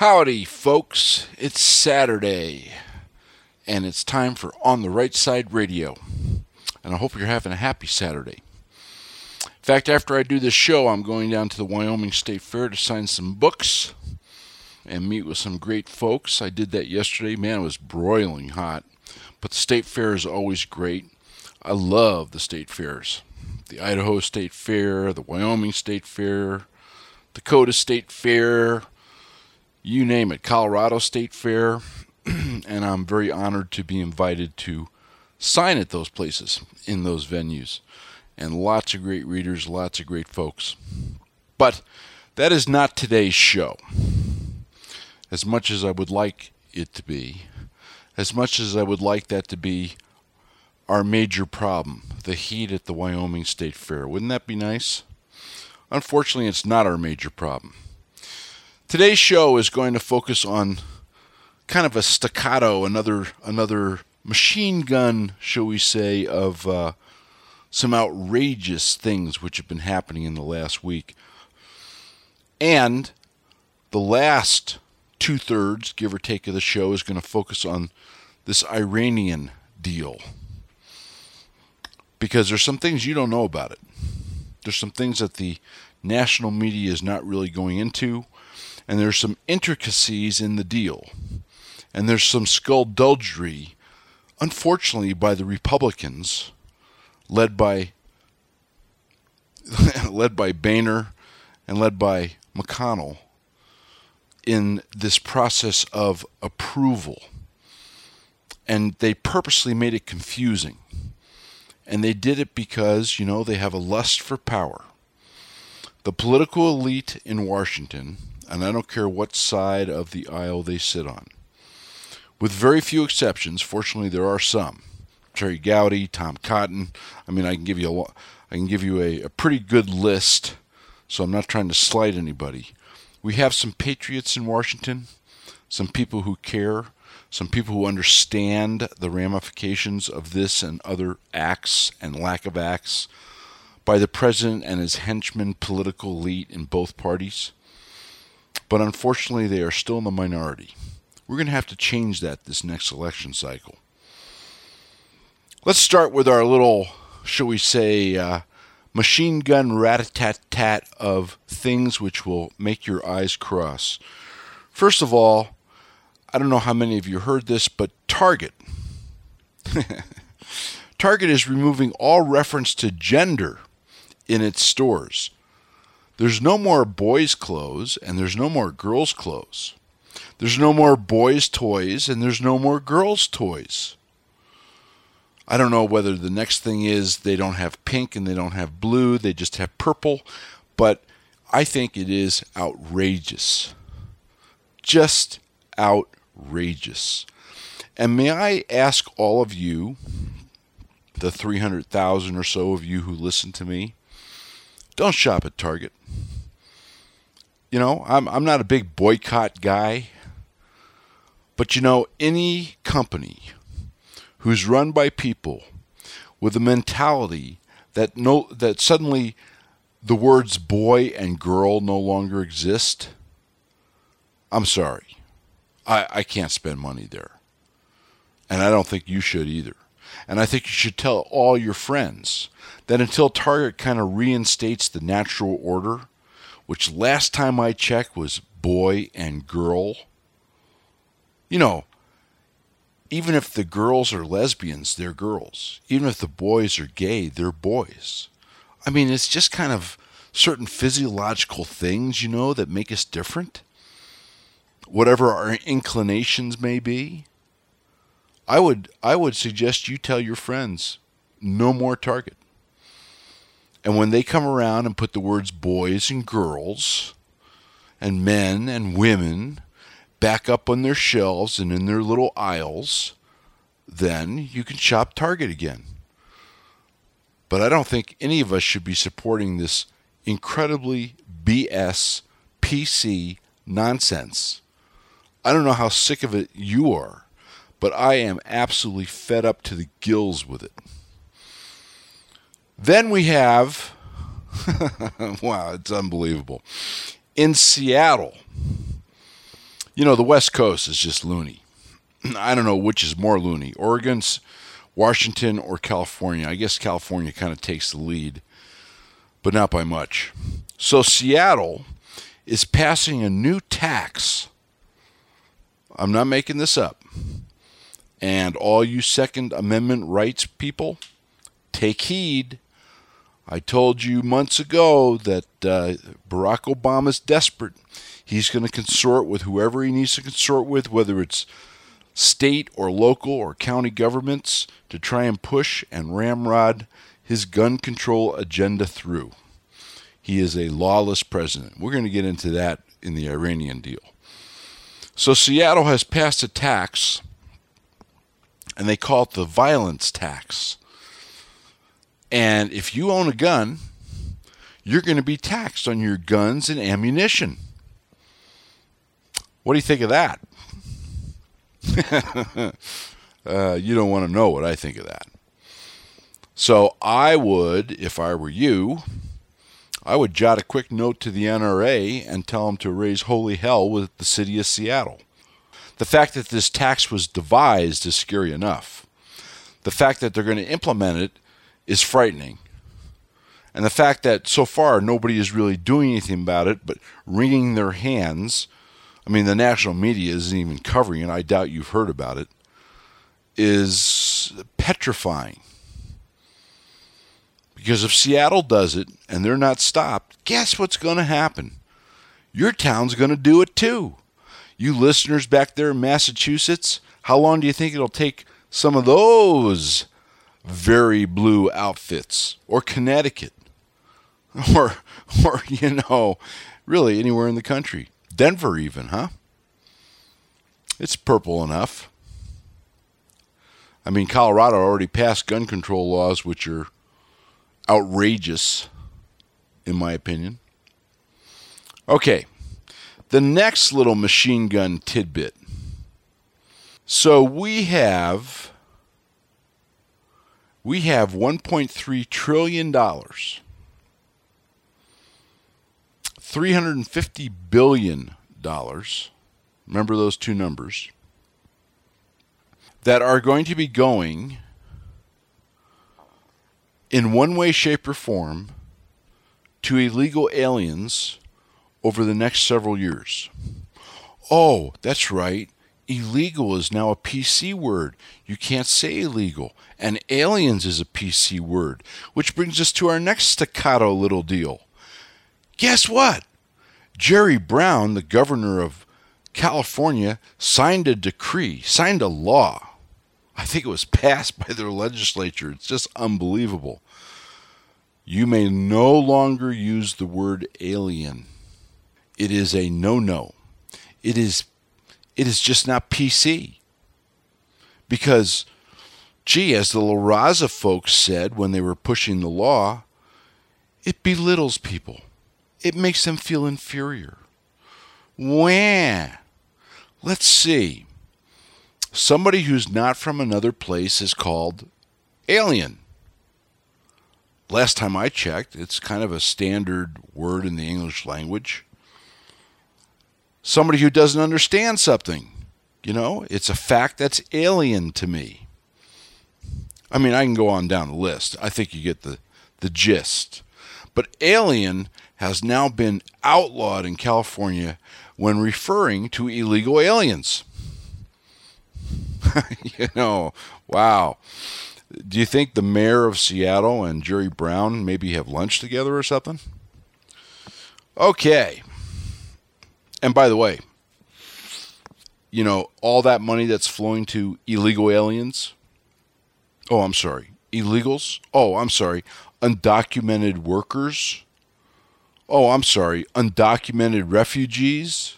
Howdy, folks. It's Saturday, and it's time for On the Right Side Radio. And I hope you're having a happy Saturday. In fact, after I do this show, I'm going down to the Wyoming State Fair to sign some books and meet with some great folks. I did that yesterday. Man, it was broiling hot. But the State Fair is always great. I love the state fairs. The Idaho State Fair, the Wyoming State Fair, Dakota State Fair, you name it, Colorado State Fair, and I'm very honored to be invited to sign at those places, in those venues, and lots of great readers, lots of great folks. But that is not today's show, as much as I would like it to be, as much as I would like that to be our major problem, the heat at the Wyoming State Fair. Wouldn't that be nice? Unfortunately, it's not our major problem. Today's show is going to focus on kind of a staccato, another machine gun, shall we say, of some outrageous things which have been happening in the last week. And the last two-thirds, give or take, of the show is going to focus on this Iranian deal. Because there's some things you don't know about it. There's some things that the national media is not really going into. And there's some intricacies in the deal. And there's some skullduggery, unfortunately, by the Republicans, led by Boehner and led by McConnell, in this process of approval. And they purposely made it confusing. And they did it because, they have a lust for power. The political elite in Washington, and I don't care what side of the aisle they sit on, with very few exceptions. Fortunately, there are some. Terry Gowdy, Tom Cotton. I can give you a pretty good list, so I'm not trying to slight anybody. We have some patriots in Washington, some people who care, some people who understand the ramifications of this and other acts and lack of acts by the president and his henchmen political elite in both parties. But unfortunately, they are still in the minority. We're going to have to change that this next election cycle. Let's start with our little, shall we say, machine gun rat-a-tat-tat of things which will make your eyes cross. First of all, I don't know how many of you heard this, but Target. Target is removing all reference to gender in its stores. There's no more boys' clothes, and there's no more girls' clothes. There's no more boys' toys, and there's no more girls' toys. I don't know whether the next thing is they don't have pink and they don't have blue, they just have purple, but I think it is outrageous. Just outrageous. And may I ask all of you, the 300,000 or so of you who listen to me, don't shop at Target. I'm not a big boycott guy, but any company who's run by people with a mentality that suddenly the words boy and girl no longer exist, I'm sorry. I can't spend money there. And I don't think you should either. And I think you should tell all your friends that until Target kind of reinstates the natural order, which last time I checked was boy and girl, even if the girls are lesbians, they're girls. Even if the boys are gay, they're boys. It's just kind of certain physiological things, that make us different. Whatever our inclinations may be. I would suggest you tell your friends, no more Target. And when they come around and put the words boys and girls and men and women back up on their shelves and in their little aisles, then you can shop Target again. But I don't think any of us should be supporting this incredibly BS, PC nonsense. I don't know how sick of it you are, but I am absolutely fed up to the gills with it. Then we have, wow, it's unbelievable. In Seattle, The West Coast is just loony. I don't know which is more loony, Oregon's, Washington, or California. I guess California kind of takes the lead, but not by much. So Seattle is passing a new tax. I'm not making this up. And all you Second Amendment rights people, take heed. I told you months ago that Barack Obama's desperate. He's going to consort with whoever he needs to consort with, whether it's state or local or county governments, to try and push and ramrod his gun control agenda through. He is a lawless president. We're going to get into that in the Iranian deal. So Seattle has passed a tax, and they call it the violence tax. And if you own a gun, you're going to be taxed on your guns and ammunition. What do you think of that? You don't want to know what I think of that. So I would, if I were you, I would jot a quick note to the NRA and tell them to raise holy hell with the city of Seattle. The fact that this tax was devised is scary enough. The fact that they're going to implement it is frightening. And the fact that so far nobody is really doing anything about it but wringing their hands, I mean, the national media isn't even covering it, I doubt you've heard about it, is petrifying. Because if Seattle does it and they're not stopped, guess what's going to happen? Your town's going to do it too. You listeners back there in Massachusetts, how long do you think it'll take some of those very blue outfits? Or Connecticut? Or really anywhere in the country. Denver even, huh? It's purple enough. I mean, Colorado already passed gun control laws which are outrageous, in my opinion. Okay, the next little machine gun tidbit. So we have $1.3 trillion, $350 billion, remember those two numbers, that are going to be going in one way, shape, or form to illegal aliens over the next several years. Oh, that's right. Illegal is now a PC word. You can't say illegal. And aliens is a PC word. Which brings us to our next staccato little deal. Guess what? Jerry Brown, the governor of California, signed a decree, signed a law. I think it was passed by their legislature. It's just unbelievable. You may no longer use the word alien. It is a no-no. It is just not PC. Because, as the La Raza folks said when they were pushing the law, it belittles people. It makes them feel inferior. Wah! Let's see. Somebody who's not from another place is called alien. Last time I checked, it's kind of a standard word in the English language. Somebody who doesn't understand something. It's a fact that's alien to me. I mean, I can go on down the list. I think you get the gist. But alien has now been outlawed in California when referring to illegal aliens. Wow. Do you think the mayor of Seattle and Jerry Brown maybe have lunch together or something? Okay. And by the way, all that money that's flowing to illegal aliens. Oh, I'm sorry. Illegals? Oh, I'm sorry. Undocumented workers? Oh, I'm sorry. Undocumented refugees?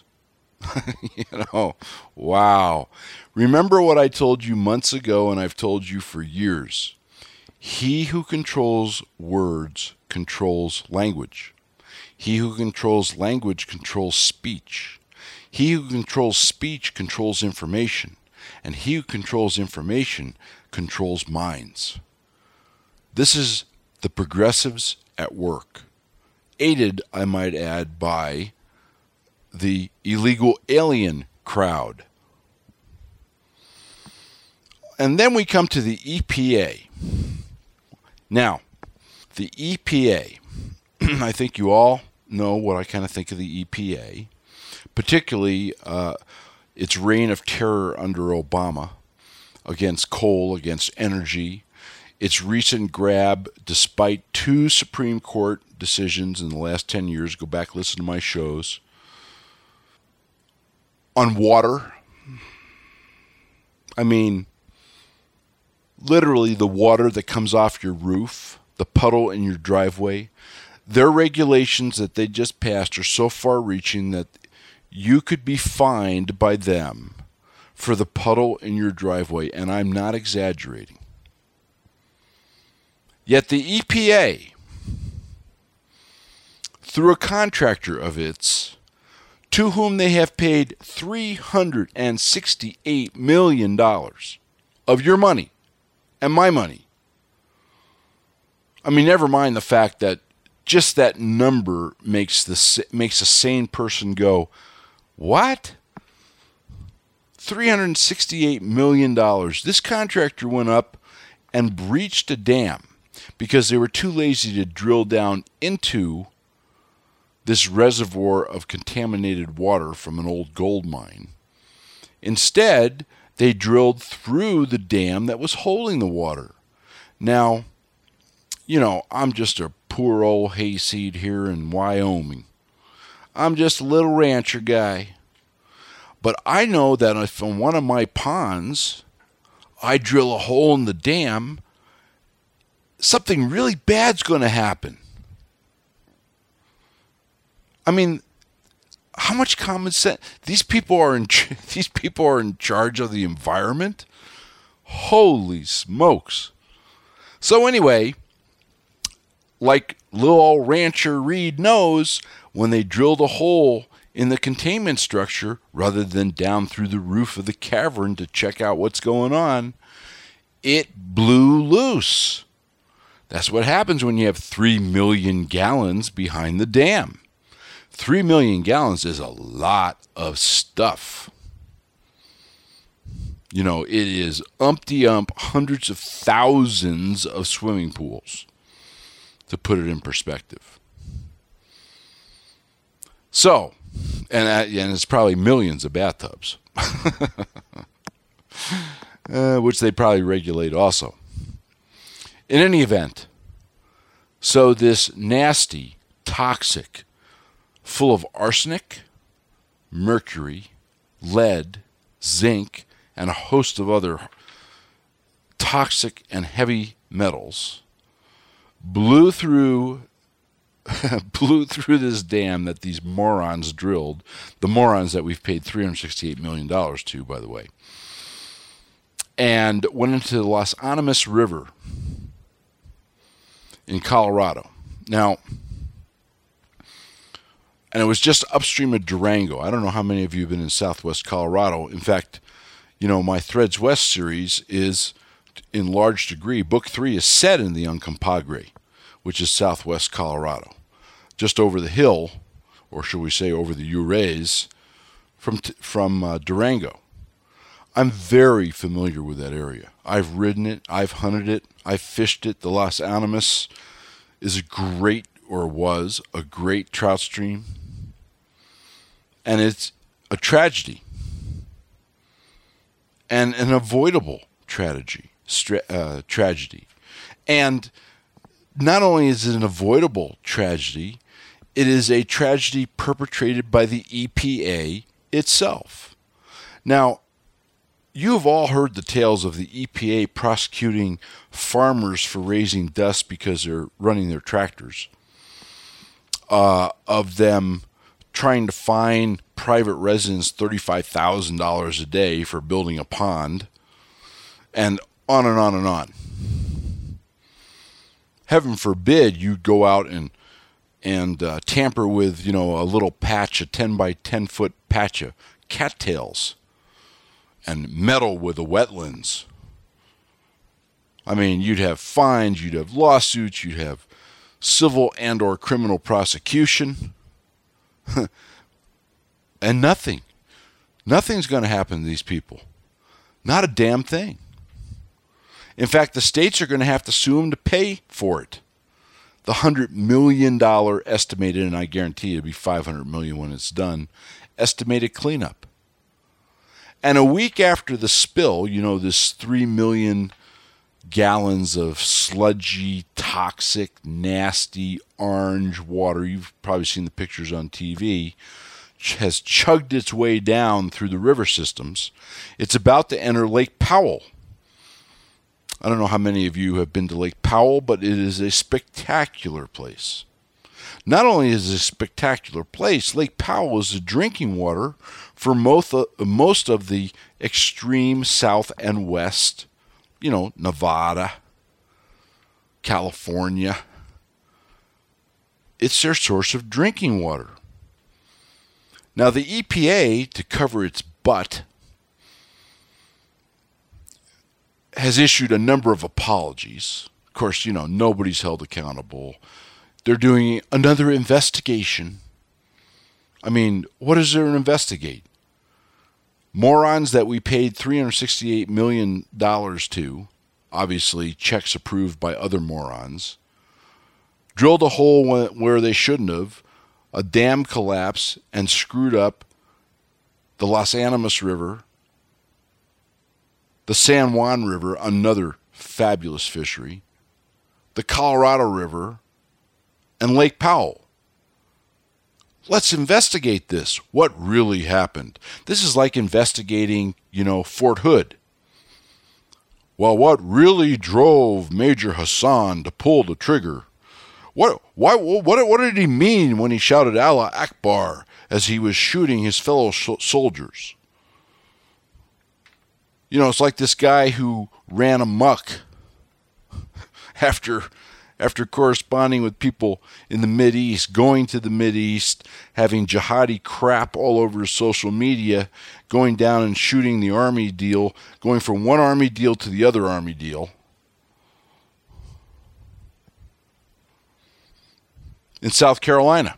Wow. Remember what I told you months ago, and I've told you for years. He who controls words controls language. He who controls language controls speech. He who controls speech controls information. And he who controls information controls minds. This is the progressives at work, aided, I might add, by the illegal alien crowd. And then we come to the EPA. Now, the EPA, I think you all know what I kind of think of the EPA, particularly its reign of terror under Obama against coal, against energy, its recent grab, despite 2 Supreme Court decisions in the last 10 years, go back, listen to my shows, on water. I mean, literally the water that comes off your roof, the puddle in your driveway. Their regulations that they just passed are so far-reaching that you could be fined by them for the puddle in your driveway, and I'm not exaggerating. Yet the EPA, through a contractor of its, to whom they have paid $368 million of your money and my money. I mean, never mind the fact that just that number makes a sane person go, what? $368 million. This contractor went up and breached a dam because they were too lazy to drill down into this reservoir of contaminated water from an old gold mine. Instead, they drilled through the dam that was holding the water. Now, you know, I'm just a poor old hayseed here in Wyoming. I'm just a little rancher guy. But I know that if on one of my ponds I drill a hole in the dam, something really bad's going to happen. I mean, how much common sense? These people are in charge of the environment. Holy smokes! So anyway, like little old rancher Reed knows, when they drilled a hole in the containment structure rather than down through the roof of the cavern to check out what's going on, it blew loose. That's what happens when you have 3 million gallons behind the dam. 3 million gallons is a lot of stuff. You know, it is umpty-ump hundreds of thousands of swimming pools, to put it in perspective. So, and it's probably millions of bathtubs, which they probably regulate also. In any event, so this nasty, toxic, full of arsenic, mercury, lead, zinc, and a host of other toxic and heavy metals, blew through this dam that these morons drilled, the morons that we've paid $368 million to, by the way, and went into the Los Animas River in Colorado. Now, and it was just upstream of Durango. I don't know how many of you have been in southwest Colorado. In fact, you know, my Threads West series is, in large degree, Book 3 is set in the Uncompahgre, which is southwest Colorado, just over the hill, or should we say over the Urez, from Durango. I'm very familiar with that area. I've ridden it, I've hunted it, I've fished it. The Los Animas is was a great trout stream. And it's a tragedy. And an avoidable tragedy. And not only is it an avoidable tragedy, it is a tragedy perpetrated by the EPA itself. Now, you have all heard the tales of the EPA prosecuting farmers for raising dust because they're running their tractors, of them trying to fine private residents $35,000 a day for building a pond, and on and on and on. Heaven forbid you go out and tamper with, you know, a little patch, a 10 by 10 foot patch of cattails, and meddle with the wetlands. I mean, you'd have fines, you'd have lawsuits, you'd have civil and or criminal prosecution, and nothing. Nothing's going to happen to these people. Not a damn thing. In fact, the states are going to have to sue them to pay for it. The $100 million estimated, and I guarantee it'll be $500 million when it's done, estimated cleanup. And a week after the spill, this 3 million gallons of sludgy, toxic, nasty, orange water, you've probably seen the pictures on TV, has chugged its way down through the river systems. It's about to enter Lake Powell. I don't know how many of you have been to Lake Powell, but it is a spectacular place. Not only is it a spectacular place, Lake Powell is the drinking water for most of the extreme south and west, Nevada, California. It's their source of drinking water. Now, the EPA, to cover its butt, has issued a number of apologies. Of course, nobody's held accountable. They're doing another investigation. I mean, what is there to investigate? Morons that we paid $368 million to, obviously checks approved by other morons, drilled a hole where they shouldn't have, a dam collapsed and screwed up the Los Animas River, the San Juan River, another fabulous fishery, the Colorado River, and Lake Powell. Let's investigate this. What really happened? This is like investigating, Fort Hood. Well, what really drove Major Hassan to pull the trigger? What did he mean when he shouted Allah Akbar as he was shooting his fellow soldiers? It's like this guy who ran amok after corresponding with people in the Mideast, going to the Mideast, having jihadi crap all over his social media, going down and shooting the army deal, going from one army deal to the other army deal. In South Carolina.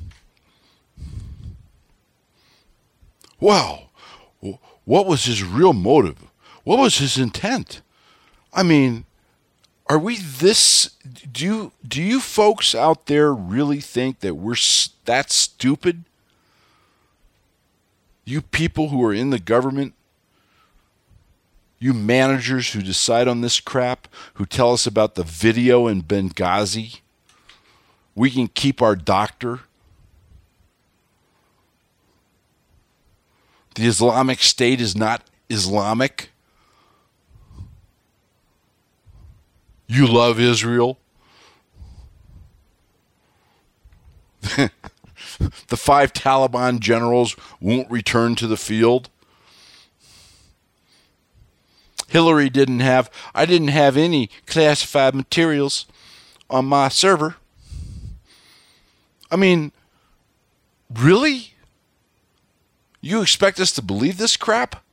Wow. What was his real motive? What was his intent? I mean, are we this... Do you folks out there really think that we're that stupid? You people who are in the government? You managers who decide on this crap? Who tell us about the video in Benghazi? We can keep our doctor? The Islamic State is not Islamic? You love Israel? The 5 Taliban generals won't return to the field? I didn't have any classified materials on my server. I mean, really? You expect us to believe this crap?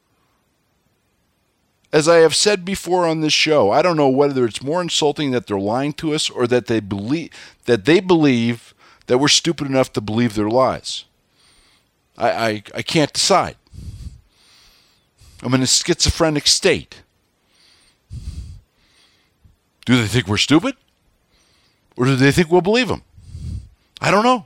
As I have said before on this show, I don't know whether it's more insulting that they're lying to us or that they believe that we're stupid enough to believe their lies. I can't decide. I'm in a schizophrenic state. Do they think we're stupid? Or do they think we'll believe them? I don't know.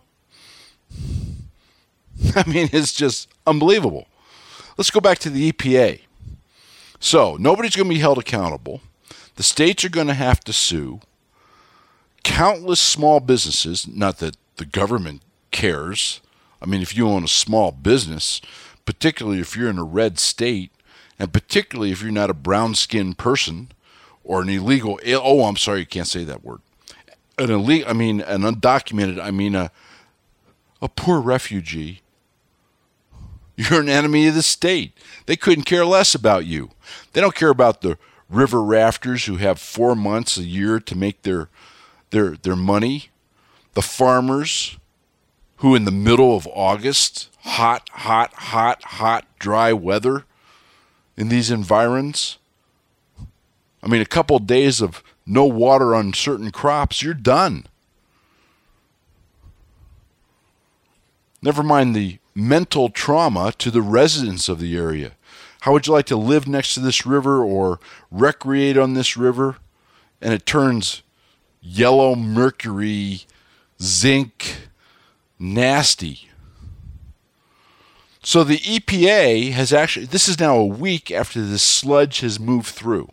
I mean, it's just unbelievable. Let's go back to the EPA. So, nobody's going to be held accountable. The states are going to have to sue. Countless small businesses, not that the government cares. I mean, if you own a small business, particularly if you're in a red state, and particularly if you're not a brown-skinned person or an illegal... Oh, I'm sorry, you can't say that word. An undocumented, a poor refugee. You're an enemy of the state. They couldn't care less about you. They don't care about the river rafters who have 4 months a year to make their money. The farmers who in the middle of August, hot, dry weather in these environs. I mean, a couple of days of no water on certain crops, you're done. Never mind the mental trauma to the residents of the area. How would you like to live next to this river or recreate on this river? And it turns yellow mercury, zinc, nasty. So the EPA has actually, this is now a week after this sludge has moved through.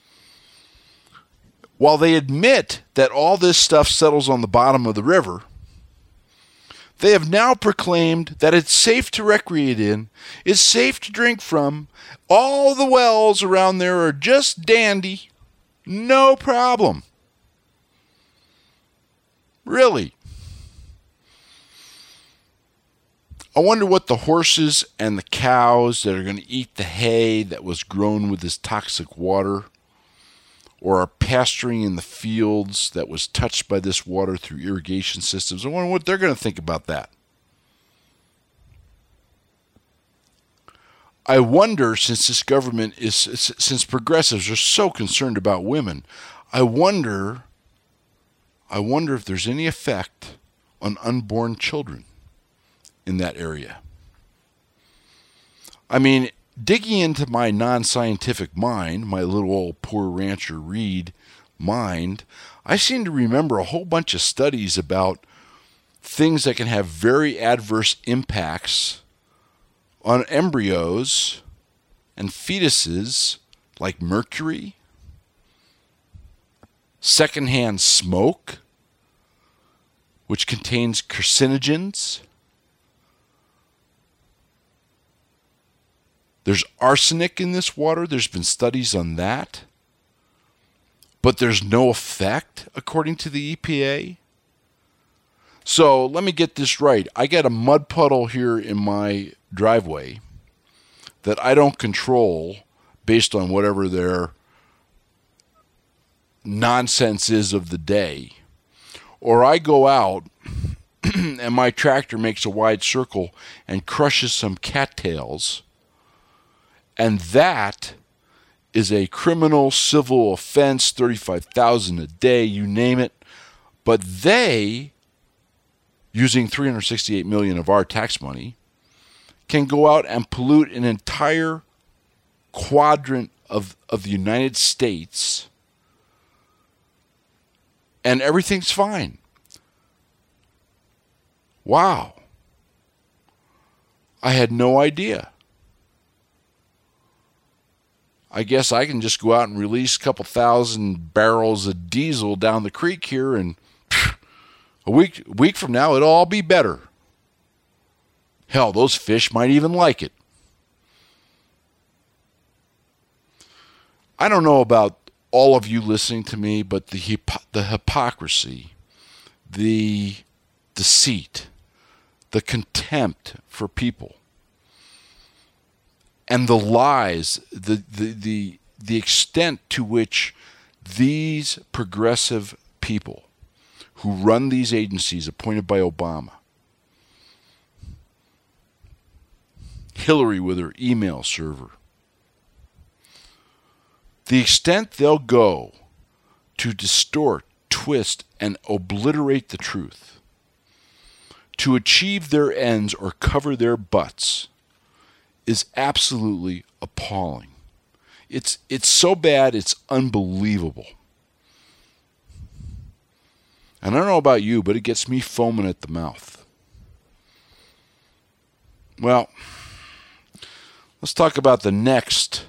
While they admit that all this stuff settles on the bottom of the river, they have now proclaimed that it's safe to recreate in, it's safe to drink from, all the wells around there are just dandy, no problem. Really? I wonder what the horses and the cows that are going to eat the hay that was grown with this toxic water, or are pasturing in the fields that was touched by this water through irrigation systems, I wonder what they're going to think about that. I wonder, since this government is, since progressives are so concerned about women, I wonder if there's any effect on unborn children in that area. I mean, digging into my non-scientific mind, my little old poor rancher Reed mind, I seem to remember a whole bunch of studies about things that can have very adverse impacts on embryos and fetuses, like mercury, secondhand smoke, which contains carcinogens. There's arsenic in this water. There's been studies on that. But there's no effect, according to the EPA. So let me get this right. I got a mud puddle here in my driveway that I don't control based on whatever their nonsense is of the day. Or I go out and my tractor makes a wide circle and crushes some cattails. And that is a criminal civil offense, $35,000 a day, you name it. But they, using $368 million of our tax money, can go out and pollute an entire quadrant of the United States, and everything's fine. Wow. I had no idea. I guess I can just go out and release a couple thousand barrels of diesel down the creek here, and a week from now, it'll all be better. Hell, those fish might even like it. I don't know about all of you listening to me, but the hypocrisy, the deceit, the contempt for people, and the lies, the extent to which these progressive people who run these agencies appointed by Obama, Hillary with her email server, the extent they'll go to distort, twist, and obliterate the truth to achieve their ends or cover their butts is absolutely appalling. It's so bad, it's unbelievable. And I don't know about you, but it gets me foaming at the mouth. Well, let's talk about the next.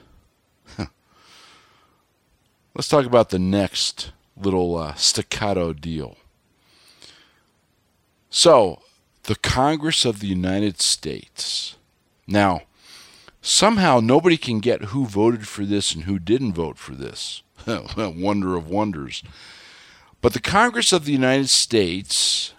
Let's talk about the next little staccato deal. So, the Congress of the United States. Now, somehow nobody can get who voted for this and who didn't vote for this. Wonder of wonders. But the Congress of the United States,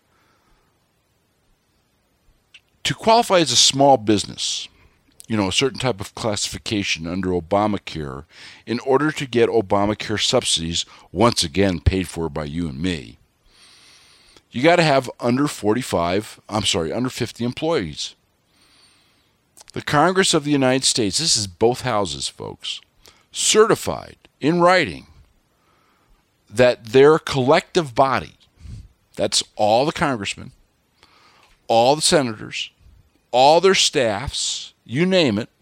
to qualify as a small business, a certain type of classification under Obamacare, in order to get Obamacare subsidies, once again paid for by you and me, you got to have under 50 employees. The Congress of the United States, this is both houses, folks, certified in writing that their collective body, that's all the congressmen, all the senators, all their staffs, you name it,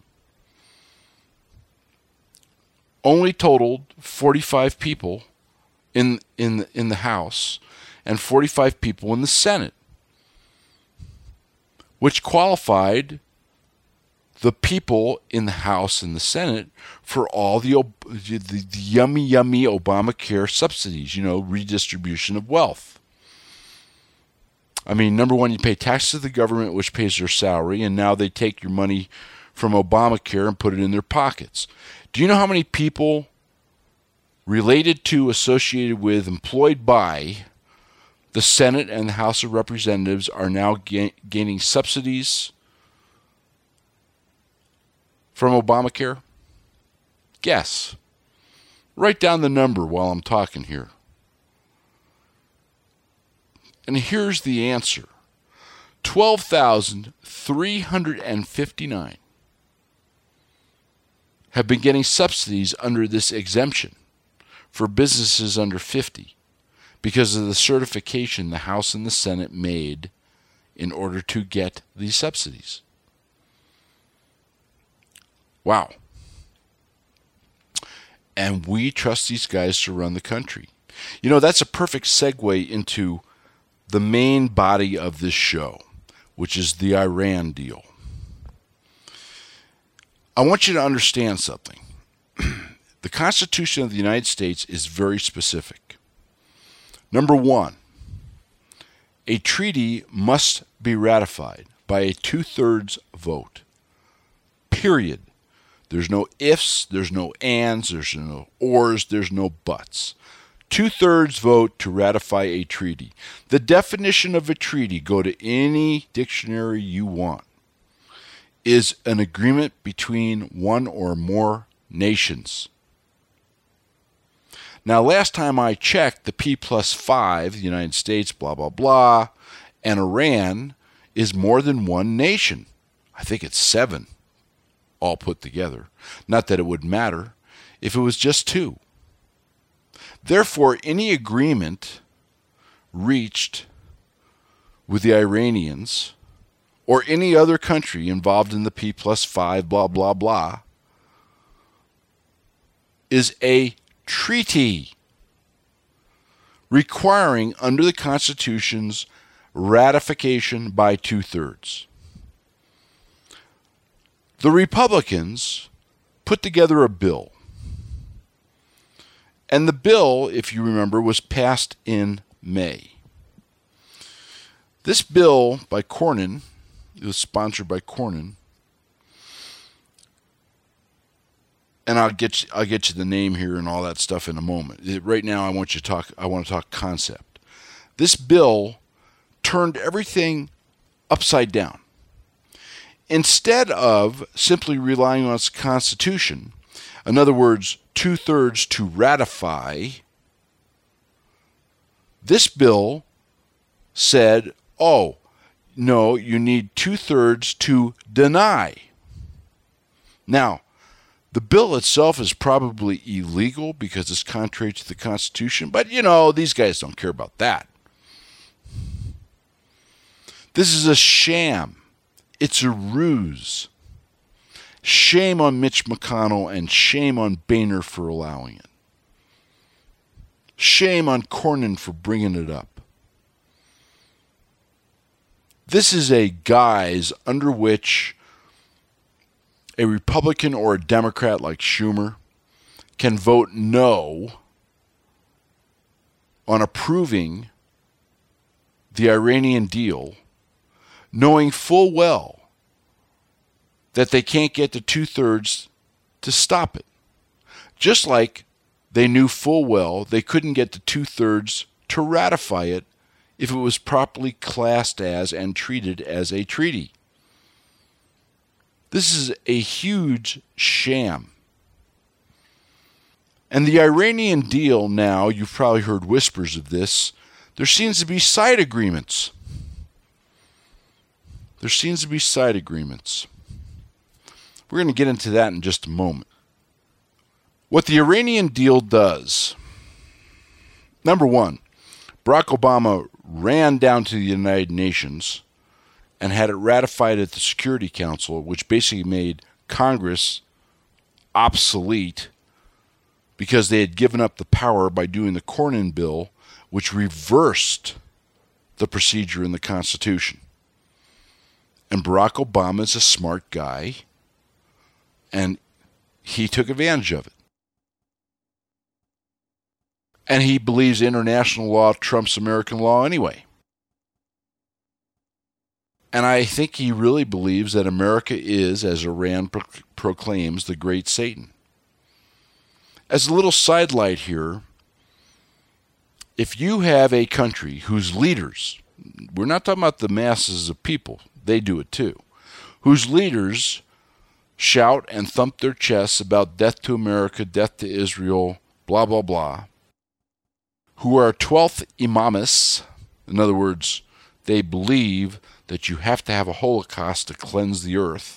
only totaled 45 people in the House and 45 people in the Senate, which qualified the people in the House and the Senate for all the yummy Obamacare subsidies, redistribution of wealth. I mean, number one, you pay tax to the government, which pays their salary, and now they take your money from Obamacare and put it in their pockets. Do you know how many people related to, associated with, employed by the Senate and the House of Representatives are now gaining subsidies from Obamacare? Guess. Write down the number while I'm talking here. And here's the answer. 12,359 have been getting subsidies under this exemption for businesses under 50 because of the certification the House and the Senate made in order to get these subsidies. Wow. And we trust these guys to run the country. That's a perfect segue into the main body of this show, which is the Iran deal. I want you to understand something. The Constitution of the United States is very specific. Number one, a treaty must be ratified by a 2/3 vote. Period. There's no ifs, there's no ands, there's no ors, there's no buts. 2/3 vote to ratify a treaty. The definition of a treaty, go to any dictionary you want, is an agreement between one or more nations. Now, last time I checked, the P+5, the United States, blah, blah, blah, and Iran is more than one nation. I think it's 7, all put together. Not that it would matter if it was just 2. Therefore, any agreement reached with the Iranians or any other country involved in the P+5, blah, blah, blah, is a treaty requiring, under the Constitution's ratification by 2/3. The Republicans put together a bill. And the bill, if you remember, was passed in May. This bill by Cornyn, it was sponsored by Cornyn, and I'll get you the name here and all that stuff in a moment. Right now, I want to talk concept. This bill turned everything upside down. Instead of simply relying on its Constitution, in other words, 2/3 to ratify, this bill said, oh, no, you need 2/3 to deny. Now, the bill itself is probably illegal because it's contrary to the Constitution, but these guys don't care about that. This is a sham. It's a ruse. Shame on Mitch McConnell and shame on Boehner for allowing it. Shame on Cornyn for bringing it up. This is a guise under which a Republican or a Democrat like Schumer can vote no on approving the Iranian deal, knowing full well that they can't get the 2/3 to stop it. Just like they knew full well they couldn't get the 2/3 to ratify it if it was properly classed as and treated as a treaty. This is a huge sham. And the Iranian deal now, you've probably heard whispers of this, there seems to be side agreements. We're going to get into that in just a moment. What the Iranian deal does, number one, Barack Obama ran down to the United Nations and had it ratified at the Security Council, which basically made Congress obsolete because they had given up the power by doing the Cornyn Bill, which reversed the procedure in the Constitution. And Barack Obama is a smart guy, and he took advantage of it. And he believes international law trumps American law anyway. And I think he really believes that America is, as Iran proclaims, the great Satan. As a little sidelight here, if you have a country whose leaders, we're not talking about the masses of people, they do it too, whose leaders shout and thump their chests about death to America, death to Israel, blah, blah, blah, who are 12th imamists, in other words, they believe that you have to have a Holocaust to cleanse the earth.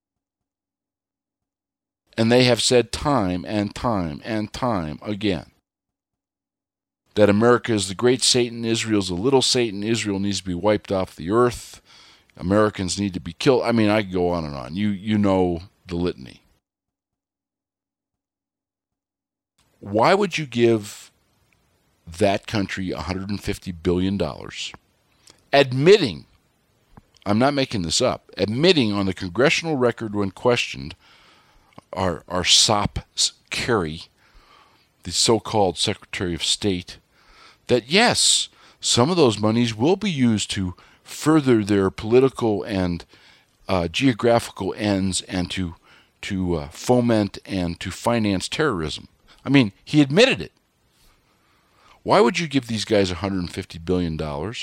And they have said time and time and time again that America is the great Satan, Israel is the little Satan, Israel needs to be wiped off the earth, Americans need to be killed. I mean, I could go on and on. You know the litany. Why would you give that country $150 billion, admitting, I'm not making this up, admitting on the congressional record when questioned, our SOP Kerry, the so-called Secretary of State, that yes, some of those monies will be used to further their political and geographical ends and to foment and to finance terrorism. I mean, he admitted it. Why would you give these guys $150 billion?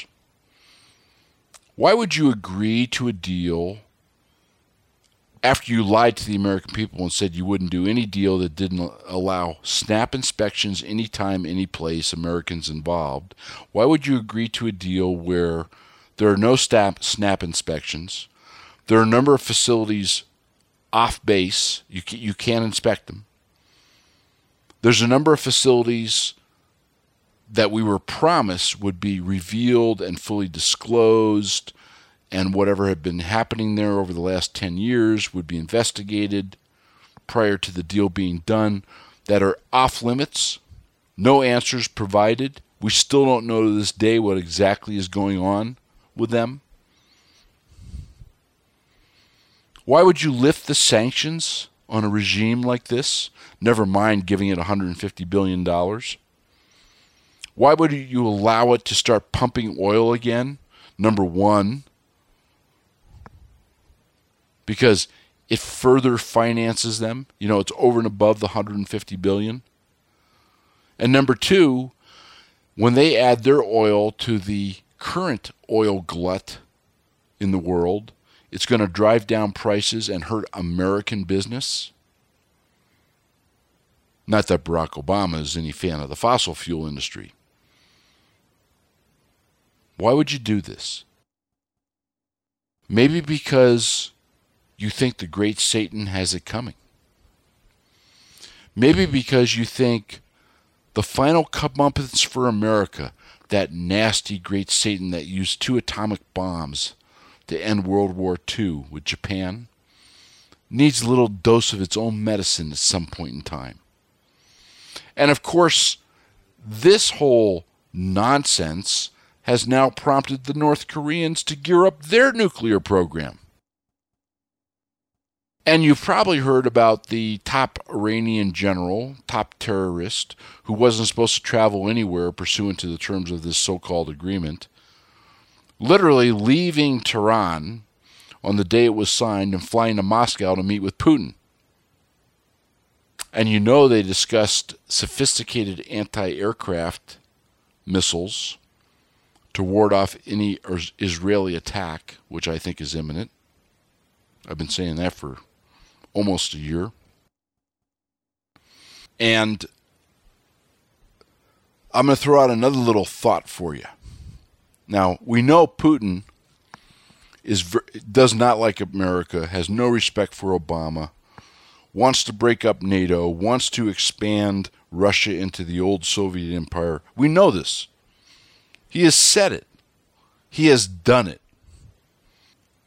Why would you agree to a deal after you lied to the American people and said you wouldn't do any deal that didn't allow snap inspections anytime, any place, Americans involved? Why would you agree to a deal where there are no snap inspections? There are a number of facilities off base. You can't inspect them. There's a number of facilities that we were promised would be revealed and fully disclosed, and whatever had been happening there over the last 10 years would be investigated prior to the deal being done, that are off limits, no answers provided. We still don't know to this day what exactly is going on with them. Why would you lift the sanctions on a regime like this, never mind giving it $150 billion? Why would you allow it to start pumping oil again? Number one, because it further finances them. You know, it's over and above the $150 billion. And number two, when they add their oil to the current oil glut in the world, it's going to drive down prices and hurt American business. Not that Barack Obama is any fan of the fossil fuel industry. Why would you do this? Maybe because you think the great Satan has it coming. Maybe because you think the final comeuppance for America, that nasty great Satan that used 2 atomic bombs to end World War II with Japan, needs a little dose of its own medicine at some point in time. And of course, this whole nonsense has now prompted the North Koreans to gear up their nuclear program. And you've probably heard about the top Iranian general, top terrorist, who wasn't supposed to travel anywhere pursuant to the terms of this so-called agreement, literally leaving Tehran on the day it was signed and flying to Moscow to meet with Putin. And you know they discussed sophisticated anti-aircraft missiles to ward off any Israeli attack, which I think is imminent. I've been saying that for almost a year. And I'm going to throw out another little thought for you. Now, we know Putin does not like America, has no respect for Obama, wants to break up NATO, wants to expand Russia into the old Soviet empire. We know this. He has said it. He has done it.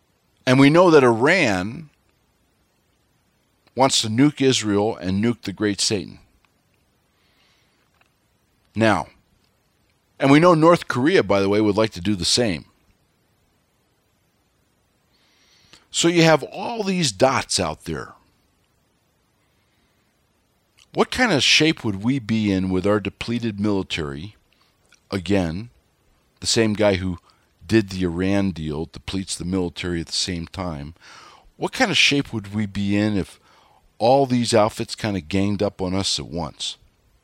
And we know that Iran wants to nuke Israel and nuke the great Satan. Now, and we know North Korea, by the way, would like to do the same. So you have all these dots out there. What kind of shape would we be in with our depleted military? Again, the same guy who did the Iran deal depletes the military at the same time. What kind of shape would we be in if all these outfits kind of ganged up on us at once?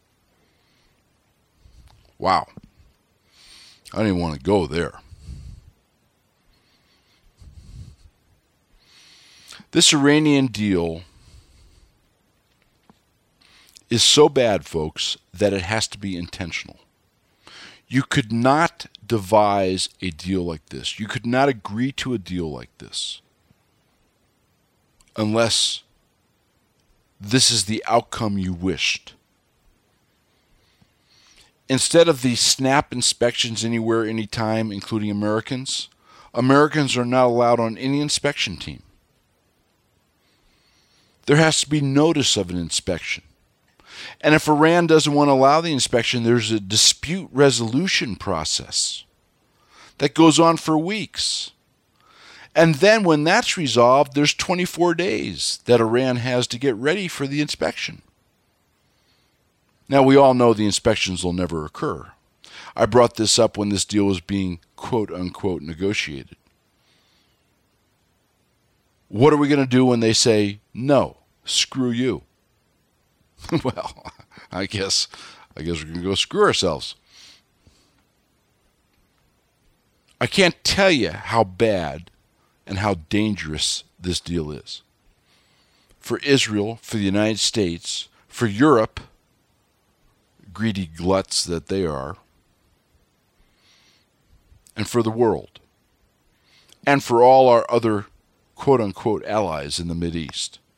Wow. I don't even want to go there. This Iranian deal is so bad, folks, that it has to be intentional. You could not devise a deal like this. You could not agree to a deal like this unless this is the outcome you wished. Instead of the snap inspections anywhere, anytime, including Americans, Americans are not allowed on any inspection team. There has to be notice of an inspection. And if Iran doesn't want to allow the inspection, there's a dispute resolution process that goes on for weeks. And then when that's resolved, there's 24 days that Iran has to get ready for the inspection. Now, we all know the inspections will never occur. I brought this up when this deal was being quote-unquote negotiated. What are we going to do when they say, no, screw you? Well, I guess we're going to go screw ourselves. I can't tell you how bad and how dangerous this deal is. For Israel, for the United States, for Europe, greedy gluts that they are, and for the world, and for all our other quote-unquote allies in the Mideast.